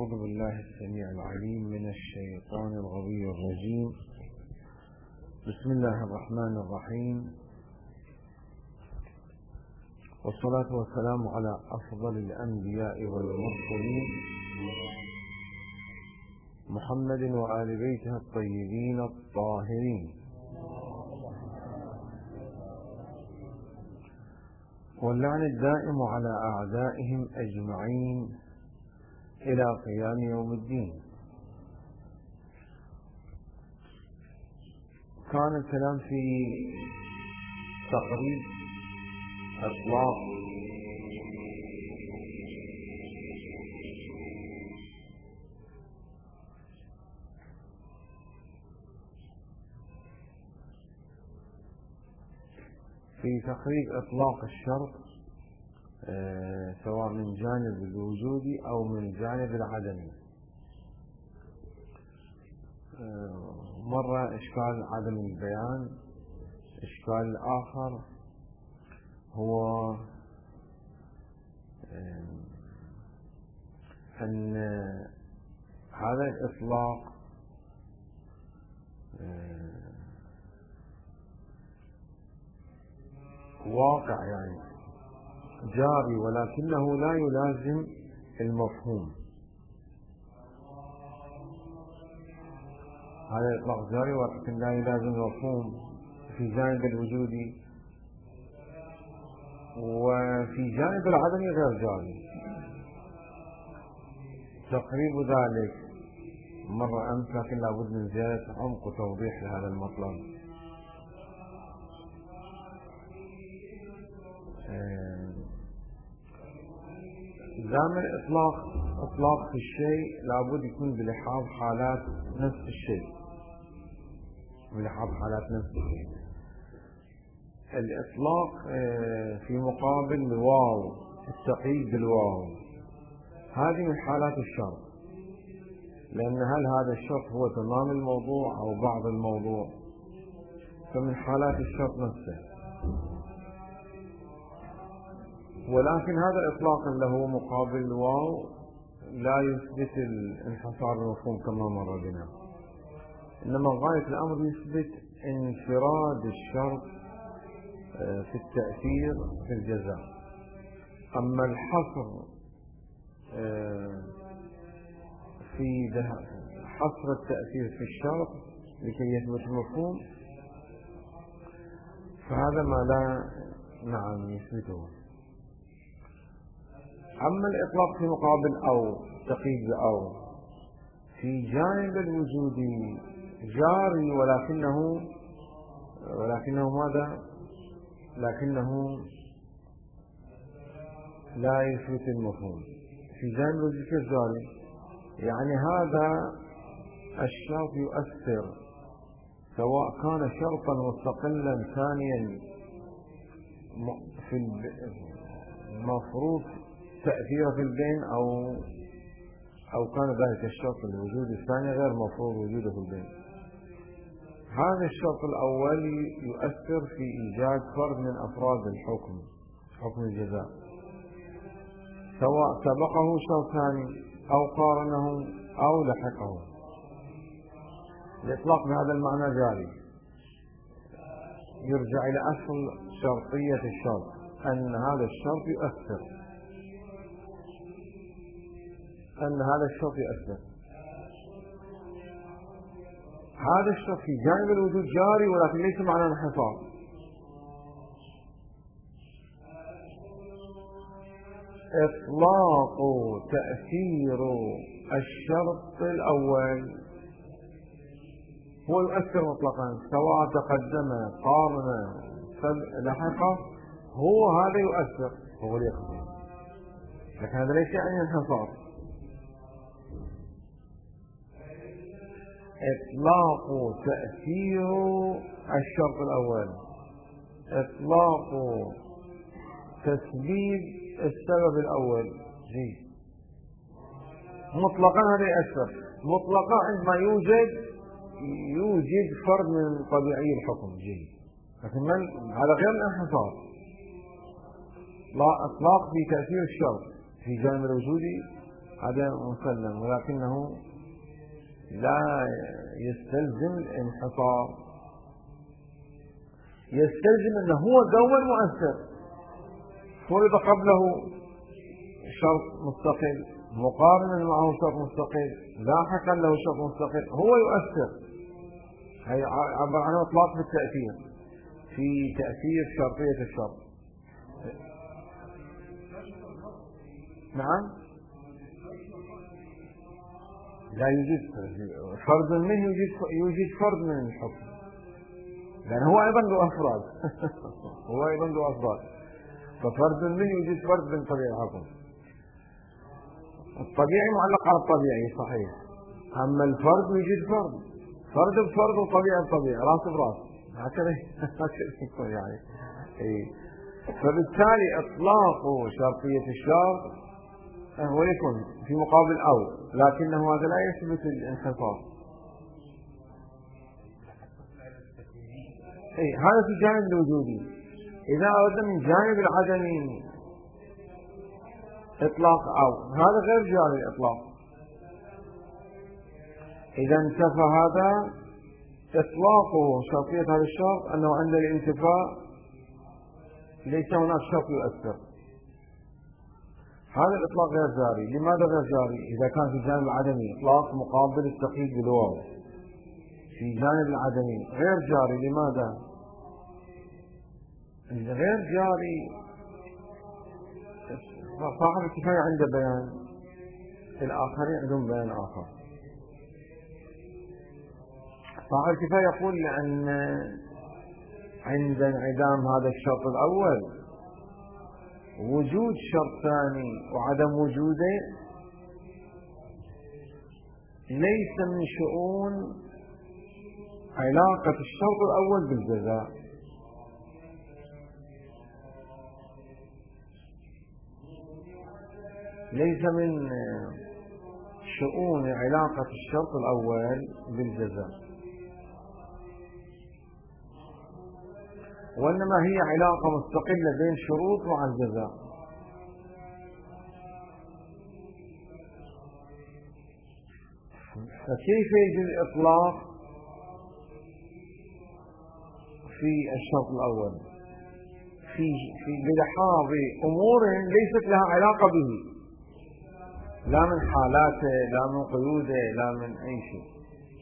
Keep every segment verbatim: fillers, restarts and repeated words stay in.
أعوذ بالله السميع العليم من الشيطان الغوي الرجيم. بسم الله الرحمن الرحيم، والصلاة والسلام على أفضل الأنبياء والمرسلين محمد وآل بيته الطيبين الطاهرين، واللعن الدائم على أعدائهم أجمعين إلى قيام يوم الدين. كان الكلام في تقريب إطلاق في تقريب إطلاق الشرط آه سواء من جانب الوجودي أو من جانب العدمي. آه مرة إشكال عدم البيان، إشكال آخر هو آه أن هذا الإطلاق آه واقع يعني جاري، ولكنه لا يلازم المفهوم. هذا الإطلاق جاري ولكن لا يلازم المفهوم في جانب الوجودي، وفي جانب العدمي غير جاري. تقريب ذلك مرة أمس، لكن لابد من زيادة عمق وتوضيح لهذا المطلب. دام الإطلاق إطلاق في الشيء لابد يكون بلحاظ حالات نفس الشيء، بلحاظ حالات نفس الشيء. الإطلاق في مقابل الواو، التقييد بالواو، هذه من حالات الشرط، لأن هل هذا الشرط هو تمام الموضوع أو بعض الموضوع، فمن حالات الشرط نفسه. ولكن هذا الإطلاق اللي هو مقابل الواو لا يثبت الانحصار المفهوم كما مر بنا، إنما غاية الأمر يثبت انفراد الشرط في التأثير في الجزاء. أما الحصر في حصر التأثير في الشرط لكي يثبت المفهوم فهذا ما لا نعم يثبته. أما الإطلاق في مقابل أو تقييد أو في جانب الوجود جاري، ولكنه ولكنه ماذا؟ لكنه لا يثبت المفهوم. في جانب الوجود كيف جاري؟ يعني هذا الشرط يؤثر، سواء كان شرطا مستقلا ثانيا في المفروض تأثيره في البين أو أو كان ذلك الشرط الوجود الثاني غير مفروض وجوده في البين. هذا الشرط الأول يؤثر في إيجاد فرد من أفراد الحكم، حكم الجزاء، سواء سبقه شرط ثاني أو قارنه أو لحقه. الإطلاق بهذا المعنى جاري، يرجع إلى أصل شرطية الشرط، أن هذا الشرط يؤثر، أن هذا الشرط يؤثر. هذا الشرط في جانب الوجود جاري، ولكن ليس معنى انحصار. إطلاق تأثير الشرط الأول هو يؤثر مطلقا، سواء تقدم قارن لحق، هو هذا يؤثر، هو يقضي، لكن هذا ليس يعني انحصار. إطلاق تأثير الشرط الأول، إطلاق تسبيب السبب الأول جي مطلقا هذا يأثر مطلقا عندما يوجد يوجد فرد من طبيعي الحكم جي، لكن من على غير الانحصار. لا إطلاق في تأثير الشرط في جانب الوجودي هذا مسلم، ولكنه لا يستلزم الانحصار، يستلزم أنه هو دور مؤثر فرض قبله شرط مستقل مقارنا معه شرط مستقل لاحقا له شرط مستقل هو يؤثر. هي عبر عنه اطلاق في التأثير، في تأثير شرطية الشرط. نعم، لا يوجد فرد منه، يوجد يوجد فرد من الحكم، لأن هو أيضا له أفراد هو أيضا له أفراد، ففرد منه يوجد فرد من طبيعي الحكم. الطبيعي معلق على الطبيعي صحيح، أما الفرد يوجد فرد، فرد بفرد وطبيعي بطبيعي، راس براس، هكذا هكذا يعني. فبالتالي إطلاق شرطية الشرط هو يكون في مقابل أو، لكنه هذا لا يثبت الانحصار. أي هذا في الجانب الوجودي. إذا أردنا من جانب العدمي إطلاق أو، هذا غير جاري الإطلاق. إذا انتفى هذا إطلاقه شرطية هذا الشرط أنه عند الانتفاء ليس هناك شرط يؤثر، هذا الإطلاق غير جاري. لماذا غير جاري؟ إذا كان في جانب العدمي إطلاق مقابل التقييد بالواو، في جانب العدمي غير جاري. لماذا غير جاري؟ صاحب الكفاية عنده بيان، الآخرين عندهم بيان آخر. صاحب الكفاية يقول لأن عند انعدام هذا الشرط الأول وجود شرط ثاني وعدم وجوده ليس من شؤون علاقة الشرط الأول بالجزاء، ليس من شؤون علاقة الشرط الأول بالجزاء، وإنما هي علاقة مستقلة بين شروط مع الجزاء. فكيف يجي الإطلاق في الشرط الأول في في بلحاظ أمور ليست لها علاقة به، لا من حالاته لا من قيوده لا من أي شيء.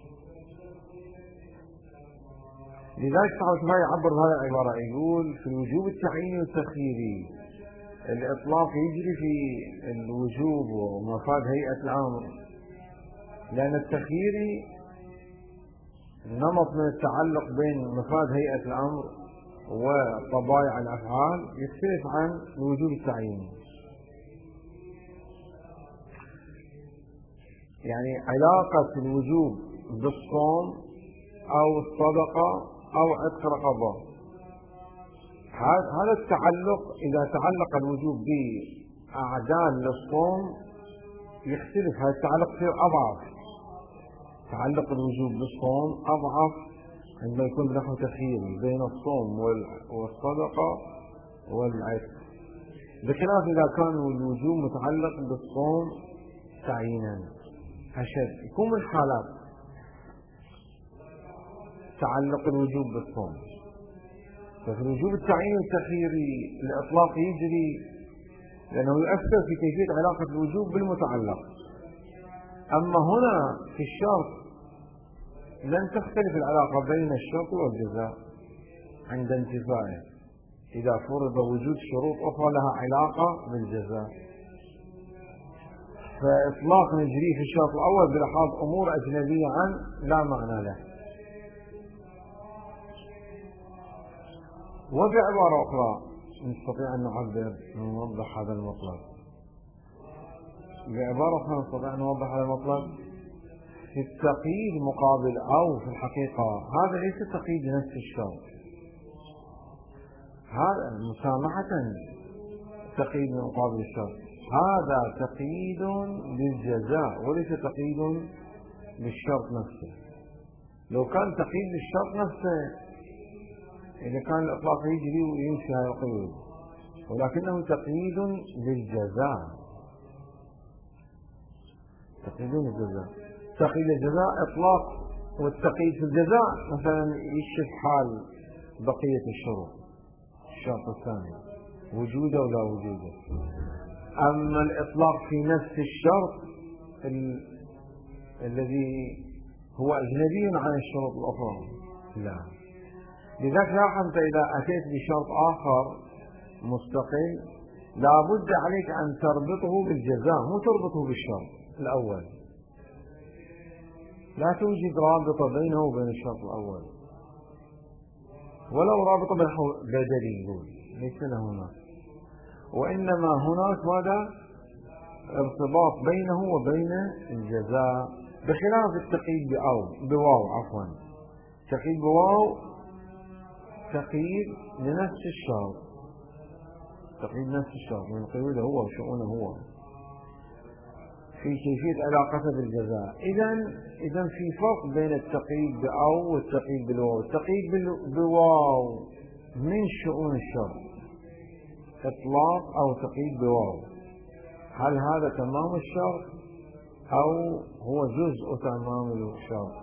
لذلك صاحب ما يعبر بهذه العبارة، يقول في الوجوب التعييني والتخييري الإطلاق يجري في الوجوب ومفاد هيئة الأمر، لأن التخييري نمط من التعلق بين مفاد هيئة الأمر وطبائع الأفعال يختلف عن الوجوب التعييني. يعني علاقة الوجوب بالصوم أو الصدقة أو عتق رقبة، هذا التعلق إذا تعلق الوجوب بأعداد للصوم يختلف، هذا التعلق يصير أضعف. تعلق الوجوب بالصوم أضعف عندما يكون بنحو تخييري بين الصوم والصدقة والعتق، بخلاف إذا كان الوجوب متعلق بالصوم تعيينا أشد. يكون من حالات تعلق الوجوب بالصوم، ففي الوجوب التعييني والتخييري الإطلاق يجري لأنه يؤثر في كيفية علاقة الوجوب بالمتعلق. أما هنا في الشرط لن تختلف العلاقة بين الشرط والجزاء عند انتفائه إذا فرض وجود شروط أخرى لها علاقة بالجزاء. فإطلاق نجري في الشرط الأول بلحاظ أمور أجنبية عن لا معنى له. وبعبارة أخرى نستطيع أن نعبر ونوضح هذا المطلب، بعبارة أخرى نستطيع أن نوضح هذا المطلب في التقييد مقابل أو في الحقيقة هذا ليس تقييد نفس الشرط، هذا مسامحة تقييد مقابل الشرط، هذا تقييد للجزاء وليس تقييد للشرط نفسه. لو كان تقييد للشرط نفسه إذا كان الإطلاق يجري ويمشي هذا القيود، ولكنه تقييد للجزاء. تقييد الجزاء. تقييد الجزاء إطلاق، والتقييد في الجزاء مثلا يشف حال بقية الشروط. الشرط الثاني وجوده ولا وجوده. أما الإطلاق في نفس الشرط ال... الذي هو أجنبي عن الشروط الأخرى لا. لذلك لاحظت إذا أتيت بشرط آخر مستقل لابد عليك أن تربطه بالجزاء، مو تربطه بالشرط الأول. لا توجد رابطة بينه وبين الشرط الأول، ولو رابطة بدليل ليس له هناك، وإنما هناك ماذا؟ ارتباط بينه وبين الجزاء، بخلاف التقييد بأو بواو عفوا. تقييد بواو تقييد لنفس الشرط، تقييد نفس الشرط من قيوده هو وشؤونه هو في كيفية علاقته بالجزاء. إذا إذا في فرق بين التقييد بأو والتقييد بالواو. التقييد بالواو من شؤون الشرط إطلاق أو تقييد بواو، هل هذا تمام الشرط أو هو جزء تمام الشرط؟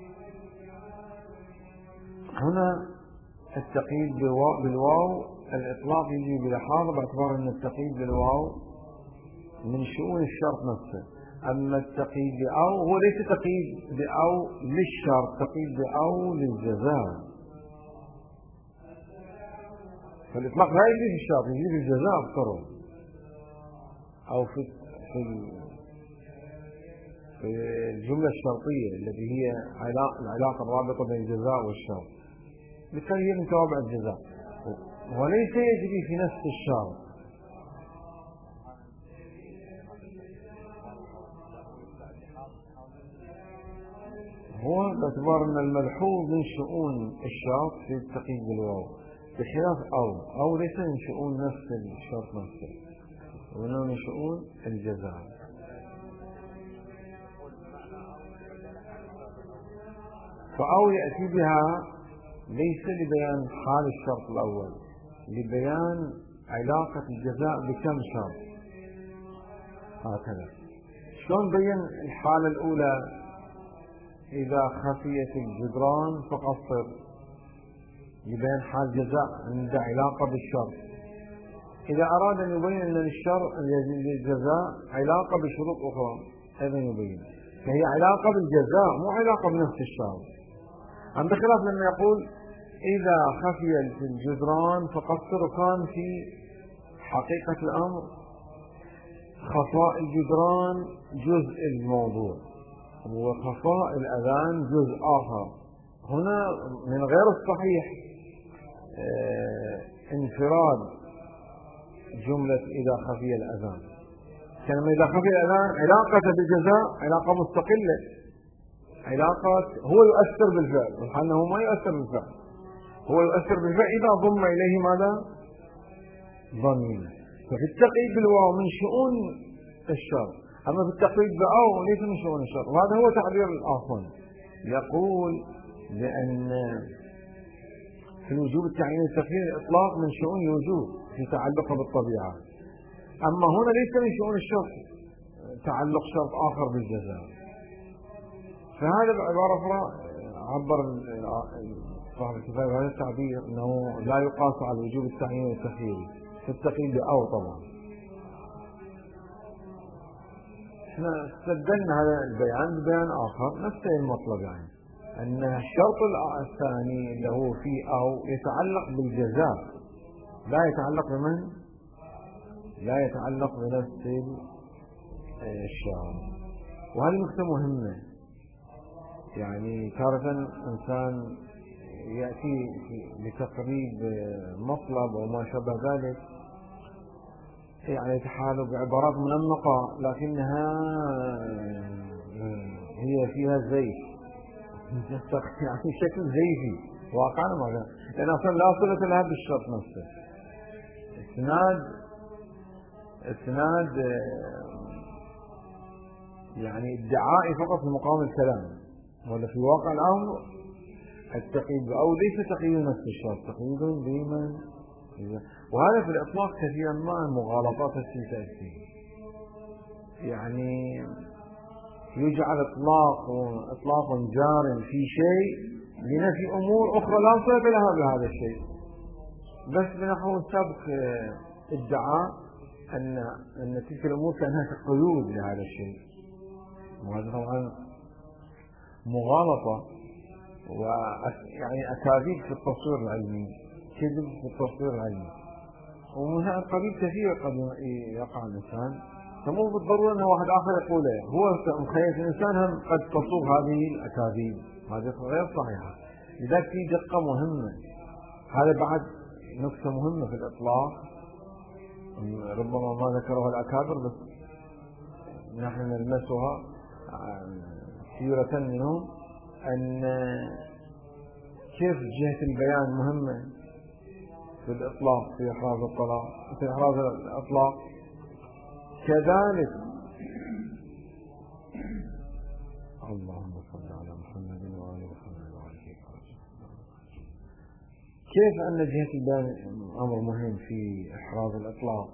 هنا التقييد بالواو الإطلاق يجي بلحاظة باعتبار أن التقييد بالواو من شؤون الشرط نفسه. أما التقييد بأو هو ليس تقييد بأو للشرط، تقييد بأو للجزاء. فالإطلاق لا يجي في الشرط، يجي في الجزاء أكثره، أو في في في الجملة الشرطية التي هي العلاقة الرابطة بين الجزاء والشرط، بالتالي هي من توابع الجزاء وليس يجري في نفس الشرط. هو باعتبار أن الملحوظ من شؤون الشرط في التقييد بالواو، بخلاف أو أو ليس من شؤون نفس الشرط نفسه، وإنما من شؤون الجزاء. فأو يأتي بها ليس لبيان حال الشرط الأول، لبيان علاقة الجزاء بكم شرط. هكذا شلون بين الحالة الأولى؟ إذا خفيت الجدران فقصر، لبيان حال جزاء عند علاقة بالشرط. إذا أراد أن يبين أن الشرط للجزاء علاقة بشروط أخرى أيضا يبين، فهي علاقة بالجزاء مو علاقة بنفس الشرط. عند خلاف لما يقول إذا خفي الجدران فقصر، كان في حقيقة الأمر خفاء الجدران جزء الموضوع وخفاء الأذان جزء آخر. هنا من غير الصحيح اه انفراد جملة إذا خفي الأذان، كلمة إذا خفي الأذان علاقة بالجزاء علاقة مستقلة، علاقة هو يؤثر بالفعل، والحال أنه ما يؤثر بالفعل، هو يؤثر بالفعل إذا ضم إليه ماذا؟ ضمير. ففي التقييد بالواو من شؤون الشرط، أما في التقييد بأو ليس من شؤون الشرط. وهذا هو تعبير الآخر، يقول لأن في الوجوب التعيين التقييد الإطلاق من شؤون الوجوب في تعلقه بالطبيعة، أما هنا ليس من شؤون الشرط تعلق شرط آخر بالجزاء. فهذا بعبارة أخرى عبر صاحب الكتاب هذا التعبير أنه لا يقاس على الوجوب التعيين والتخيير في التقييد بأو. طبعا احنا استبدلنا هذا البيان ببيان آخر نفس المطلب، يعني أن الشرط الثاني اللي هو في أو يتعلق بالجزاء، لا يتعلق بمن؟ لا يتعلق بنفس الشرط. وهذه نقطة مهمة، يعني تارة إنسان يأتي لتقريب مطلب أو ما شابه ذلك، يعني يتحالوا بعبارات منمقة لكنها هي فيها زيف، يعني شكل زيفي واقعا ما كان، لأن أصلا لا صلة لها بالشرط نفسه. اسناد اسناد يعني ادعائي فقط في مقام الكلام، ولا في واقع الأمر التقييد أو ليس تقييد نفس الشرط، تقييد بمن. وهذا في الإطلاق كثيرا ما المغالطات التي تأتي، يعني يجعل إطلاق إطلاق جار في شيء لنفي أمور أخرى لا صلة لها بهذا الشيء، بس بنحو سبق ادعاء أن أن تلك الأمور كانها قيود لهذا الشيء، وهذا طبعا مغالطة ويعني أكاذيب في التصوير العلمي، كذب في التصوير العلمي، ومن هذا القبيل كثير قد يقع الإنسان، فمو بالضرورة أن واحد آخر يقوله، هو مخيلة الإنسان هم قد تصوغ هذه الأكاذيب، هذه غير صحيحة. لذلك في دقة مهمة، هذا بعد نقطة مهمة في الإطلاق ربما ما ذكرها الأكابر بس نحن نلمسها سيرة منهم، أن كيف جهة البيان مهمة في الإطلاق في إحراز الطلاق في إحراز الإطلاق، كذلك اللهم صل على محمد وآل محمد وعلى كيف أن جهة البيان أمر مهم في إحراز الإطلاق.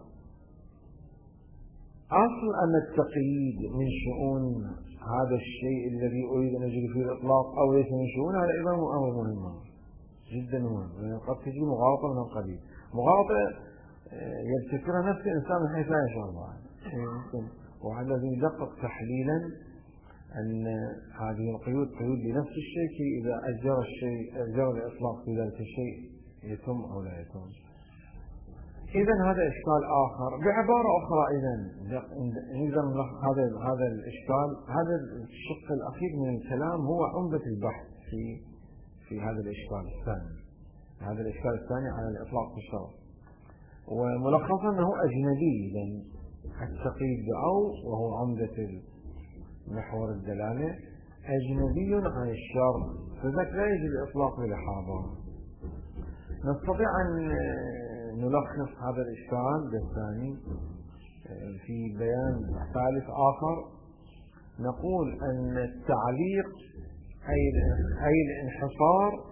أصل أن التقييد من شؤون هذا الشيء الذي أريد أن أجري فيه الإطلاق أو ليس من شؤون، هذا أيضا أمر مهم جدا مهم، قد تجي مغالطة من القبيل، مغالطة يبتكرها نفس الإنسان من حيث لا يشعر بها، وهذا الذي يدقق تحليلا أن هذه القيود قيود لنفس الشيء، كي إذا أجرى الشيء أجرى الإطلاق في ذلك الشيء يتم أو لا يتم. إذا هذا إشكال آخر. بعبارة أخرى إذا نقدر هذا هذا الإشكال، هذا الشق الأخير من الكلام هو عمدة البحث في في هذا الإشكال الثاني، هذا الإشكال الثاني على الإطلاق في الشرع، وملخصا أنه أجنبي، لأن التقييد بأو وهو عمدة محور الدلالة أجنبي عن الشرع، فذلك لا يجب الإطلاق بلحاظه. نستطيع أن نلخص هذا الإشكال بالثاني في بيان ثالث آخر، نقول أن التعليق أي الانحصار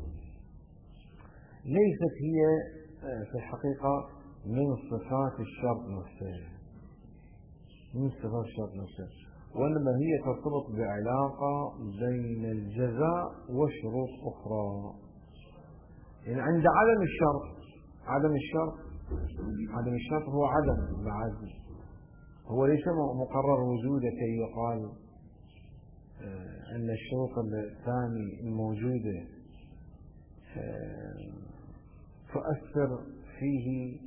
ليست هي في الحقيقة من صفات الشرط نفسه، من صفات الشرط نفسه، وإنما هي ترتبط بعلاقة بين الجزاء وشروط أخرى. يعني عند عدم الشرط، عدم الشرط عدم الشرط هو عدم بعد، هو ليس مقرر وجوده كي يقال أن الشروط الثاني الموجودة تؤثر فيه،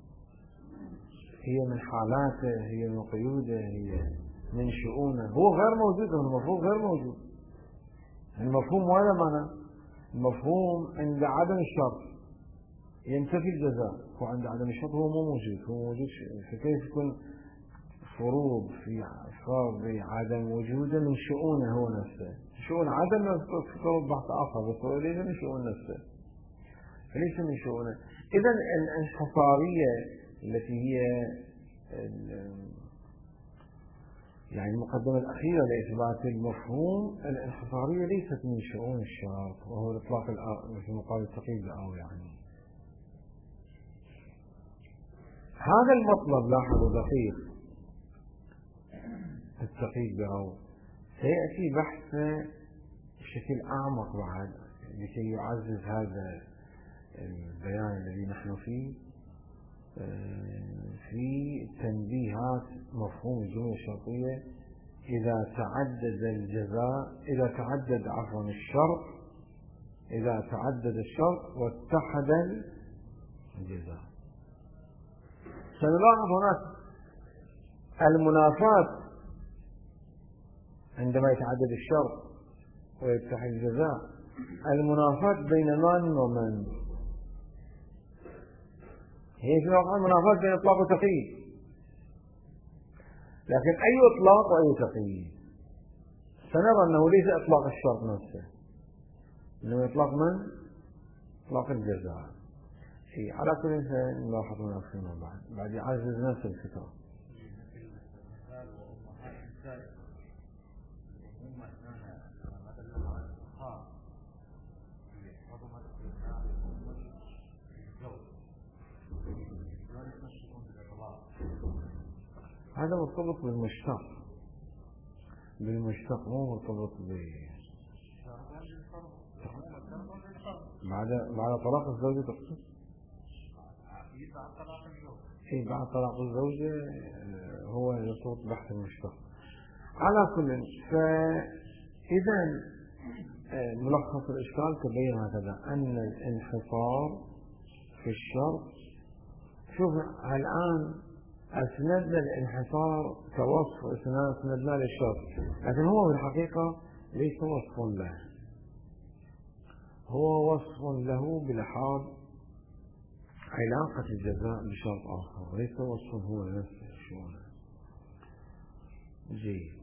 هي من حالاته، هي من قيوده، هي من شؤونه، هو غير موجود، المفهوم غير موجود. المفهوم ماذا معنى؟ المفهوم عند عدم الشرط ينتفي الجزاء، وعند عدم الشرط هو مو موجود، هو موجود. فكيف يكون فروض في فرض عدم وجوده من شؤونه هو نفسه؟ شؤون عدم فرض بحث آخر، بس ليس من شؤون نفسه، فليس من شؤونه. إذا الانحصارية التي هي يعني المقدمة الأخيرة لإثبات المفهوم، الانحصارية ليست من شؤون الشرط، وهو الإطلاق في مقابل التقييد بأو. يعني هذا المطلب لاحظوا دقيق، التقييد بأو سيأتي بحثه بشكل أعمق بعد لكي يعزز هذا البيان الذي نحن فيه في تنبيهات مفهوم الجملة الشرطية. إذا تعدد الجزاء إذا تعدد عفوا الشرط إذا تعدد الشرط واتحد الجزاء، سنلاحظ هناك المنافاة عندما يتعدد الشرط ويتحد الجزاء، المنافاة بين من ومن؟ هي في الواقع المنافاة بين إطلاق وتقييد، لكن أي إطلاق وأي تقييد؟ سنرى أنه ليس إطلاق الشرط نفسه، إنما إطلاق من؟ إطلاق الجزاء. شيء على كل إنسان نلاحظ هناك فيما بعد بعد يعزز نفس الفكرة. هذا مرتبط بالمشتق، بالمشتق مو مرتبط به. بعد بعد طلاق الزوجة تقصد؟ إيه بعد طلاق الزوجة هو يرتبط بحث المشتق. على كل، فإذا ملخص الإشكال تبين هكذا أن الانحصار في الشرط، شوف الآن أسندنا الانحصار كوصف، أسندنا للشرط، لكن هو في الحقيقة ليس وصف له، هو وصف له بلحاظ علاقة الجزاء بشرط آخر، ليس وصف هو نفسه. شلون؟ جيد.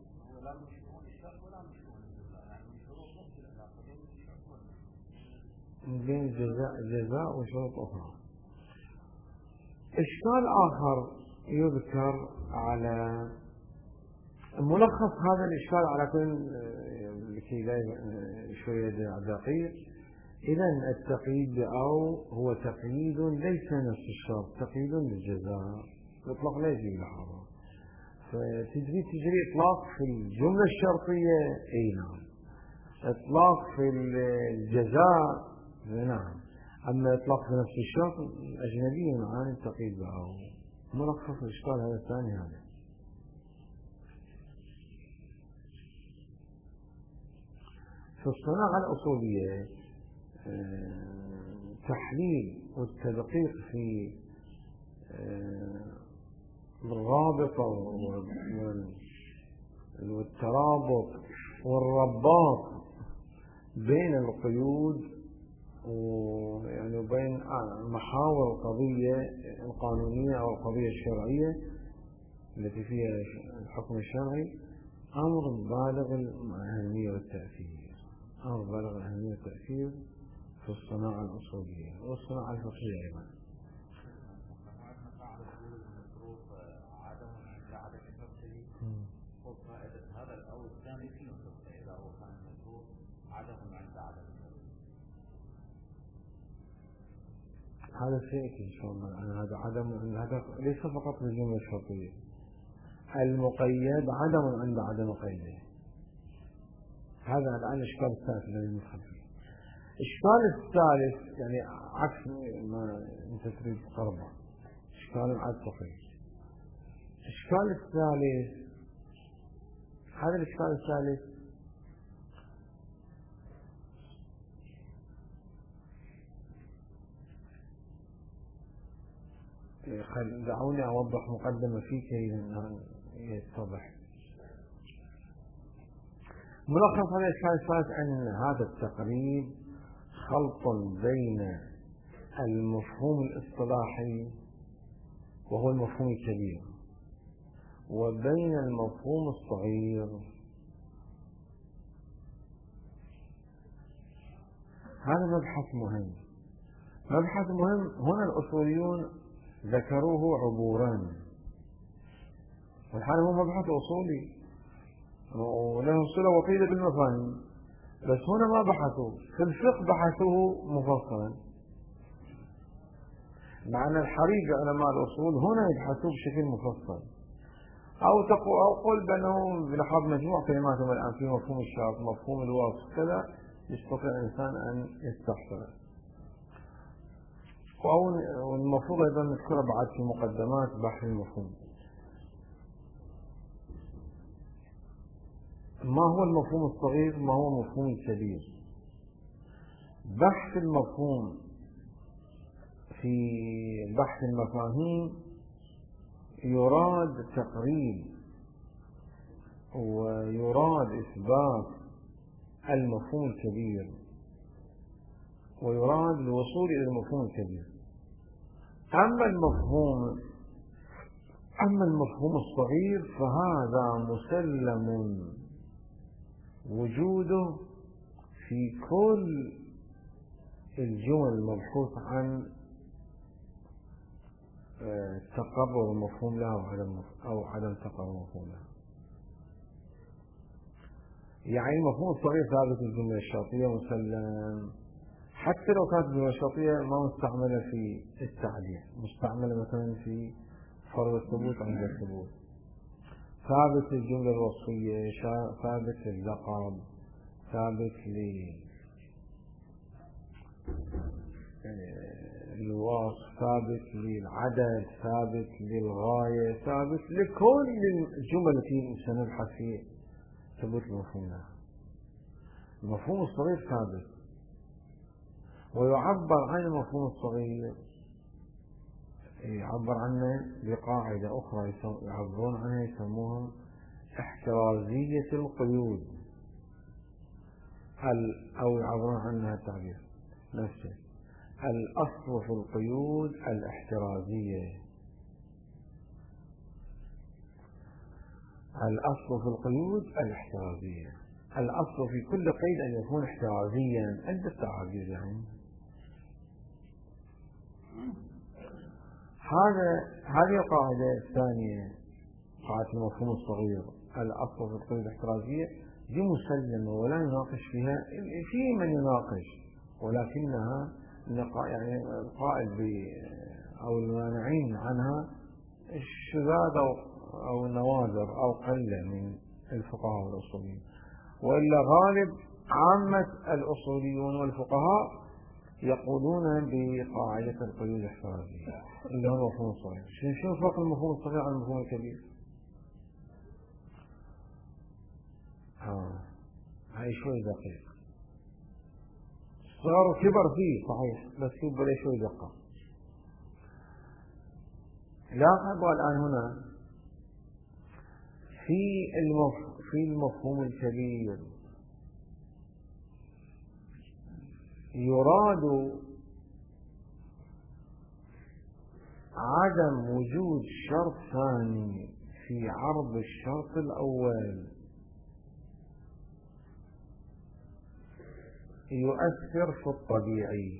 بين جزاء جزاء وشروط أخرى. إشكال آخر يذكر على ملخص هذا الإشكال على كل لكي لا شوية دقيق. إذا التقييد أو هو تقييد ليس نفس الشرط، تقييد للجزاء، الإطلاق لا يجي لحظة، فتجري تجري إطلاق في الجملة الشرطية، أي نعم، إطلاق في الجزاء نعم، أما إطلاق في نفس الشرط أجنبي عن التقييد أو. ملخص الإشكال هذا الثاني. هذا في الصناعة الأصولية تحليل والتدقيق في الرابطة والترابط والرباط بين القيود ويعني وبين محاور القضية القانونية أو القضية الشرعية التي فيها الحكم الشرعي أمر بالغ الأهمية والتأثير، أمر بالغ الأهمية والتأثير في الصناعة الأصولية والصناعة الفقهية أيضا. هذا سيأتي إن شاء الله. هذا عدم، هذا ليس فقط بالجملة الشرطية، المقيد عدم عند عدم قيده. هذا الآن الإشكال الثالث الذي ندخل فيه. الإشكال الثالث يعني عكس ما أنت تريد قربه، إشكال عاطفي. الإشكال الثالث، هذا الإشكال الثالث دعوني أوضح مقدمة فيه كي يتضح. ملخص هذا الإشكال الثالث أن هذا التقريب خلط بين المفهوم الاصطلاحي وهو المفهوم الكبير وبين المفهوم الصغير. هذا مبحث مهم، مبحث مهم. هنا الأصوليون ذكروه عبورا، والحال هو مبحث أصولي وله صلة وطيدة بالمفاهيم، بس هنا ما بحثوا في الفقه، بحثوه مفصلا. مع أن الحريق علماء الأصول هنا يبحثوا بشكل مفصل، أو تقول أو قل بأنه بلحاظ مجموع كلماتهم الآن في مفهوم الشرط، مفهوم الوصف، كذا يستطيع الإنسان أن يستحصر. والمفروض أيضا نذكر بعد في مقدمات بحث المفهوم. ما هو المفهوم الصغير؟ ما هو المفهوم الكبير؟ بحث المفهوم في بحث المفاهيم يراد تقريب ويراد إثبات المفهوم الكبير، ويراد الوصول إلى المفهوم الكبير. أما المفهوم أما المفهوم الصغير فهذا مسلم وجوده في كل الجمل المبحوث عن تقرر المفهوم له أو عدم تقرر المفهوم له. يعني المفهوم الصغير ثابت في الجملة الشرطية مسلم، حتى لو كانت الجملة الشرطية ما مستعملة في التعديل، مستعملة مثلا في فرض الثبوت عند الثبوت. ثابت للجملة الوصفية، ثابت لللقب، ثابت للوصف، ثابت للعدد، ثابت للغاية، ثابت لكل الجمل التي سنبحث في ثبوت المفهوم لها. المفهوم الصغير ثابت، ويعبر عن المفهوم الصغير، يعبر عنه بقاعدة أخرى يعبرون عنها يسموها احترازية القيود، أو يعبرون عنها التعبير نفسه الأصل في القيود الاحترازية. الأصل في القيود الاحترازية، الأصل في كل قيد أن يكون احترازيا عند التعابير. يعني هذا هذه القاعدة الثانية، قاعدة المفهوم الصغير الأصل في القيود الاحترازية، دي مسلمة ولا يناقش فيها، في من يناقش، ولكنها يعني القائل أو المانعين عنها الشذاذ أو النوادر أو قلة من الفقهاء والأصوليين، وإلا غالب عامة الأصوليون والفقهاء يقولون بقاعدة القيود الاحترازية اللي هو المفهوم الصغير. شنو فرق المفهوم الصغير عن المفهوم الكبير؟ ها هاي شوي دقيق. صغر وكبر فيه صحيح، بس في بلا شوي دقة. لاحظوا الآن هنا في المف... في المفهوم الكبير يراد عدم وجود شرط ثاني في عرض الشرط الأول يؤثر في الطبيعي.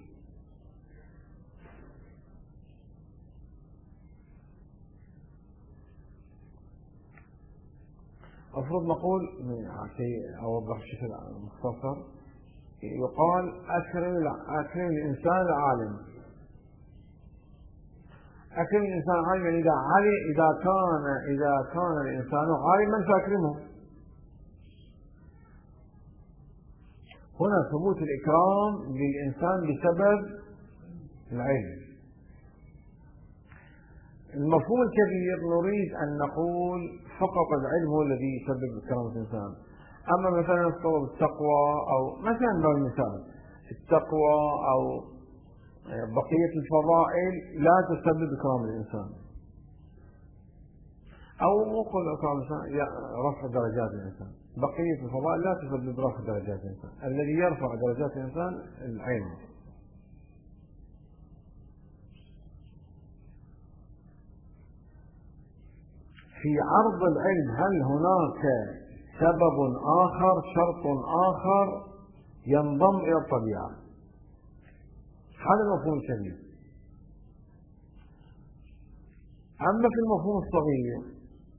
أفرض نقول كي أوضح بشكل مختصر، يقال أكرم أكرم الإنسان العالم. أكرم الإنسان العالم يعني إذا علي إذا كان إذا كان الإنسان عالما فأكرمه. هنا ثبوت الإكرام للإنسان بسبب العلم. المفهوم الكبير نريد أن نقول فقط العلم هو الذي يسبب كرامة الإنسان، أما مثلا التقوى أو مثلا بالمثال التقوى أو بقية الفضائل لا تسبب كرامة الإنسان، أو نقول كرامة الإنسان رفع درجات الإنسان، بقية الفضائل لا تسبب رفع درجات الإنسان. الذي يرفع درجات الإنسان العلم. في عرض العلم هل هناك سبب آخر، شرط آخر ينضم إلى الطبيعة؟ هذا المفهوم الكبير. أما في المفهوم الصغير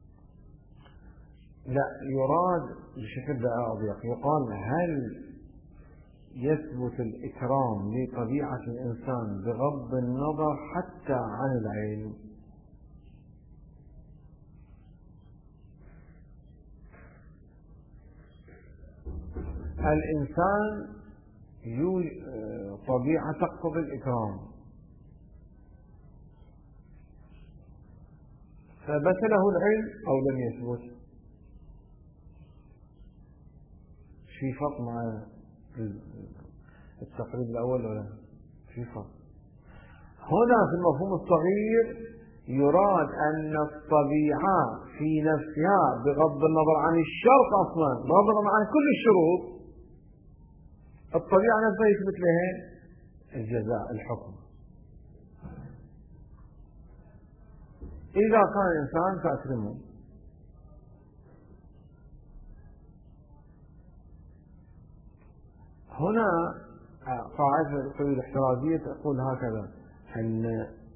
لا، يراد بشكل أضيق، يقال هل يثبت الإكرام لطبيعة الإنسان بغض النظر حتى عن العلم؟ الإنسان طبيعة تقتضي الإكرام، ثبت له العلم أو لم يثبت؟ في فرق مع التقريب الأول ولا في فرق؟ هنا في المفهوم الصغير يراد أن الطبيعة في نفسها بغض النظر عن الشرط أصلا، بغض النظر عن كل الشروط، الطبيعة نفسها يثبت لها الجزاء الحكم. إذا كان الإنسان فأكرمه. هنا قاعدة القيود الاحترازية تقول هكذا أن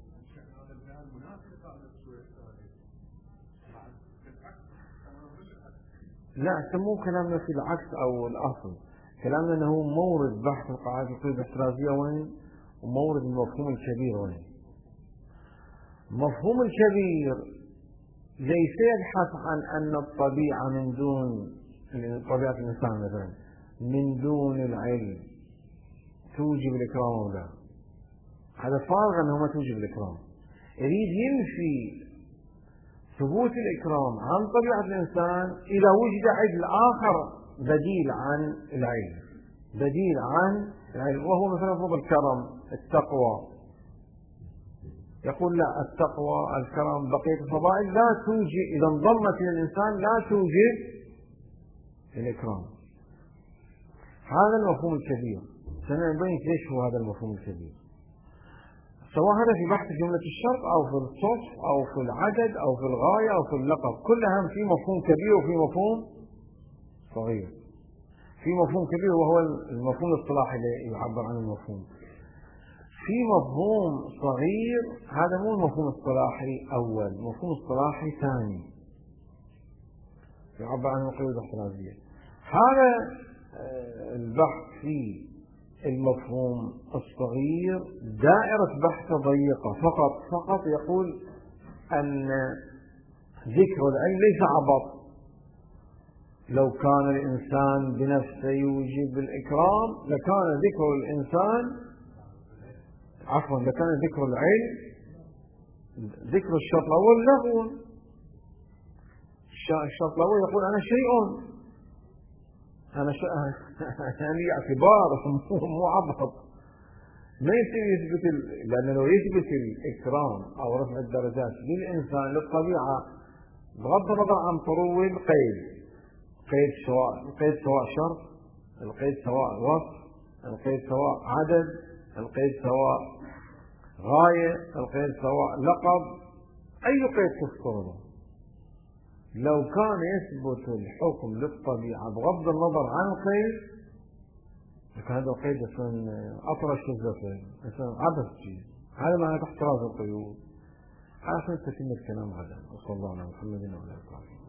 لا سموه كلامنا في العكس أو الأصل، كلامنا أنه مورد بحث القاعدة القيود الاحترازية وين، ومورد المفهوم الكبير وين. مفهوم الكبير ليس يبحث عن أن الطبيعة من دون طبيعة الإنسان مثلا من دون العلم توجب الإكرام أو لا، هذا فارغ أنه ما توجب الإكرام. يريد ينفي ثبوت الإكرام عن طبيعة الإنسان إذا وجد عدل آخر بديل عن العلم، بديل عن العلم، وهو مثلا فضل الكرم التقوى. يقول لا، التقوى الكرم بقية الفضائل لا توجب، إذا انضمت إلى الإنسان لا توجب الإكرام. هذا المفهوم الكبير، سنبين ليش هو هذا المفهوم الكبير، سواء هذا في بحث جملة الشرط أو في الصف أو في العدد أو في الغاية أو في اللقب، كلها في مفهوم كبير وفي مفهوم صغير. في مفهوم كبير وهو المفهوم الاصطلاحي اللي يعبر عن المفهوم، في مفهوم صغير هذا مو المفهوم الاصطلاحي أول، مفهوم اصطلاحي ثاني يعبر عن القيود الاحترازية. هذا البحث في المفهوم الصغير دائرة بحث ضيقة فقط فقط يقول أن ذكر العلم ليس عبط. لو كان الإنسان بنفسه يوجب الإكرام لكان ذكر الإنسان عفوا لكان ذكر العلم ذكر الشرط الأول لغو. الشرط الأول يقول أنا شيء، أنا شيء يعني اعتبار مو عبط، ما يصير يثبت ال... لأنه لو يثبت الإكرام أو رفع الدرجات للإنسان للطبيعة بغض النظر عن طرو القيد، قيد سواء القيد سواء شرط، القيد سواء وصف، القيد سواء عدد، القيد سواء غاية، القيد سواء لقب، أي قيد تذكره، لو كان يثبت الحكم للطبيعة بغض النظر عن القيد هذا القيد مثلا أطرش للزفر مثلا عبث شيء، هذا معنى احتراز القيود. هذا تتم الكلام غدا. وصلى الله على محمد وعلى آله وصحبه.